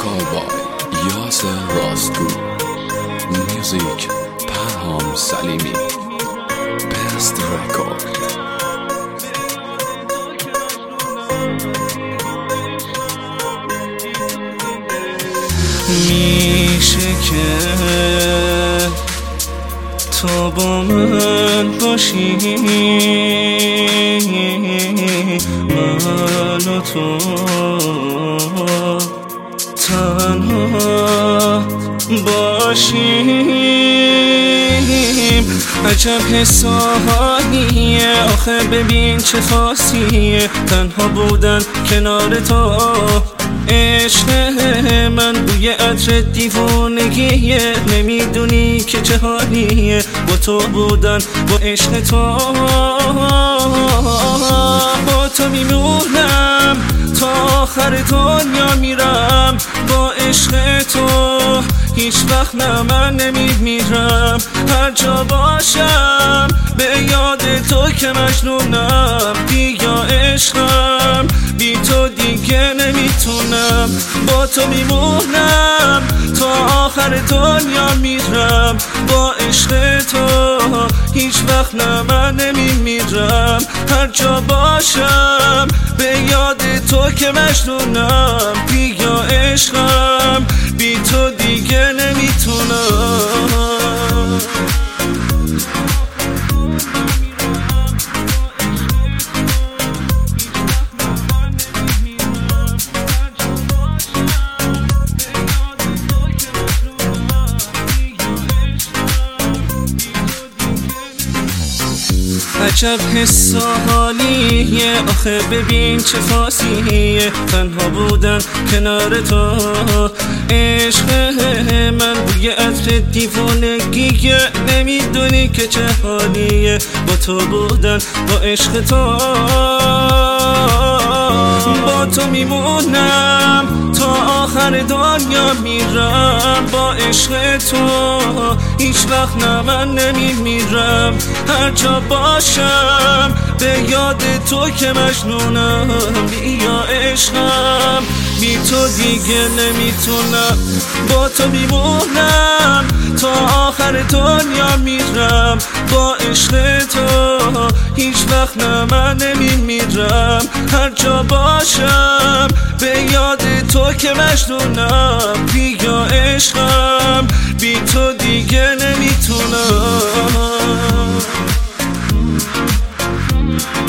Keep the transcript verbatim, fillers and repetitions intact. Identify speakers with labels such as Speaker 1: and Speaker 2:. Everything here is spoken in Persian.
Speaker 1: Vocal by Yasser Rastgoo. Music Parham Salimi. Best record.
Speaker 2: میشه که تو با من باشی، من و تو تنها باشیم. عجب حسابیه آخه، ببین چه فاسیه تنها بودن کنار تو. عشق من بوی عطر دیوونگیه، نمیدونی که چه حالیه با تو بودن، با عشق تو. با تو میمونم تا آخر دنیا میرم، با عشق تو هیچ وقت نه من نمیمیرم. هر جا باشم به یاد تو که مجنونم، بیا عشقم بی تو دیگه نمیتونم. با تو میمونم تا آخر دنیا میرم، با عشق تو هیچ وقت نه من نمیمیرم. هر جا باشم به یاد تو که مجنونم، بیا عشقم بی تو دیگه نمیتونم. عجب حس و حالیه آخه، ببین چه فاسیه تنها بودن کنار تو. عشق من بوی عطر دیوونگیه، نمیدونی که چه حالیه با تو بودن، با عشق تو. با تو میمونم تا آخر دنیا میرم، با عشق تو هیچ وقت نه من نمیمیرم. هر جا باشم به یاد تو که مجنونم، بیا عشقم بی تو دیگه نمیتونم. با تو میمونم تا آخر دنیا میرم، با عشق تو هیچ وقت نه من نمیمیرم. هر جا باشم به یاد تو که مجنونم، بیا عشقم بی تو دیگه نمیتونم.